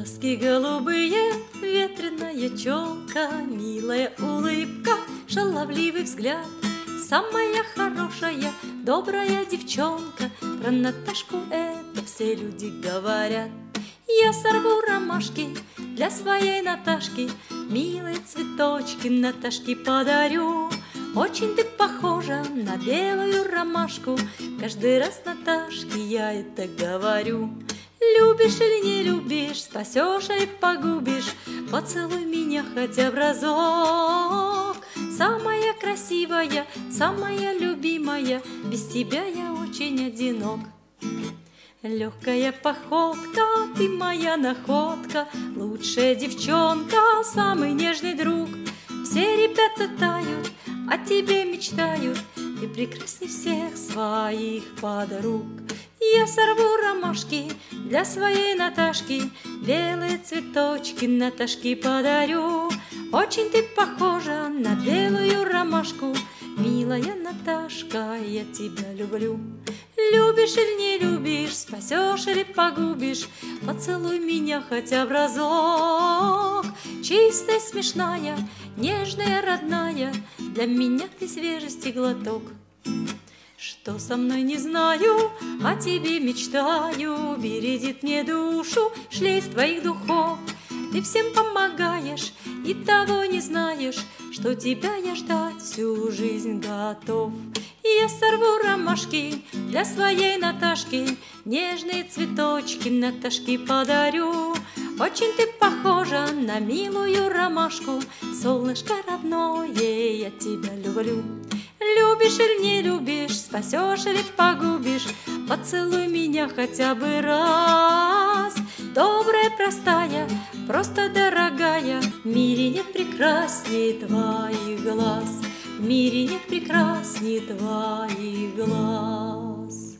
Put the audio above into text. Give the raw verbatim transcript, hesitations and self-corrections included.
Глазки голубые, ветреная челка, милая улыбка, шаловливый взгляд. Самая хорошая, добрая девчонка, про Наташку это все люди говорят. Я сорву ромашки для своей Наташки, милые цветочки Наташке подарю. Очень ты похожа на белую ромашку, каждый раз Наташке я это говорю. Любишь или не любишь, спасешь или погубишь, поцелуй меня хотя бы разок. Самая красивая, самая любимая, без тебя я очень одинок. Легкая походка, ты моя находка, лучшая девчонка, самый нежный друг. Все ребята тают, о тебе мечтают, ты прекрасней всех своих подруг. Я сорву ромашки для своей Наташки, белые цветочки Наташке подарю. Очень ты похожа на белую ромашку, милая Наташка, я тебя люблю. Любишь или не любишь, спасешь или погубишь, поцелуй меня хотя бы разок. Чистая, смешная, нежная, родная, для меня ты свежести глоток. Что со мной не знаю, о тебе мечтаю, бередит мне душу шлейф твоих духов. Ты всем помогаешь и того не знаешь, что тебя я ждать всю жизнь готов. Я сорву ромашки для своей Наташки, нежные цветочки Наташке подарю. Очень ты похожа на милую ромашку, солнышко родное, я тебя люблю. Любишь или не любишь, спасешь или погубишь, поцелуй меня хотя бы раз. Добрая, простая, просто дорогая, в мире нет прекрасней твоих глаз, в мире нет прекрасней твоих глаз.